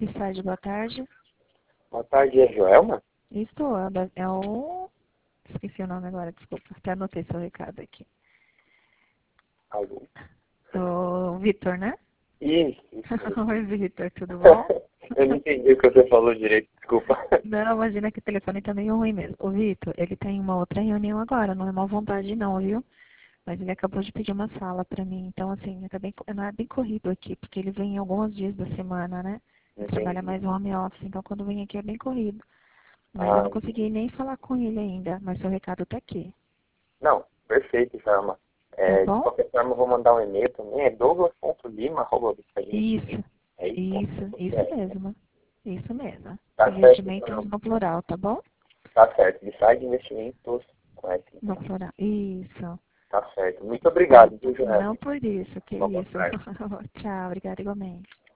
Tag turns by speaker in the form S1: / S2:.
S1: Bisside, boa tarde.
S2: Boa tarde, é Joelma?
S1: Isso, é o... Esqueci o nome agora, desculpa. Até anotei seu recado aqui.
S2: Alô?
S1: O Vitor, né?
S2: Isso.
S1: Oi, Vitor, tudo bom?
S2: Eu não entendi o que você falou direito, desculpa.
S1: Não, imagina que o telefone tá meio ruim mesmo. O Vitor, ele tem uma outra reunião agora, não é má vontade não, viu? Mas ele acabou de pedir uma sala pra mim, então assim, não é bem corrido aqui, porque ele vem alguns dias da semana, né? Ele trabalha mais home office, então quando vem aqui é bem corrido. Mas eu não consegui nem falar com ele ainda, mas seu recado tá aqui.
S2: Não, perfeito, Joelma.
S1: Tá
S2: De
S1: bom?
S2: qualquer forma, eu vou mandar um e-mail também. É douglas.lima@biscagentinho. É
S1: Isso mesmo. Isso mesmo.
S2: Tá certo,
S1: Investimentos
S2: Joelma.
S1: no plural, tá bom?
S2: Tá certo. Bisside investimentos com S.
S1: No plural. Isso.
S2: Tá certo. Muito obrigado, viu, Joelma?
S1: Não por isso, que
S2: Uma boa
S1: isso.
S2: tarde.
S1: Tchau, obrigada igualmente.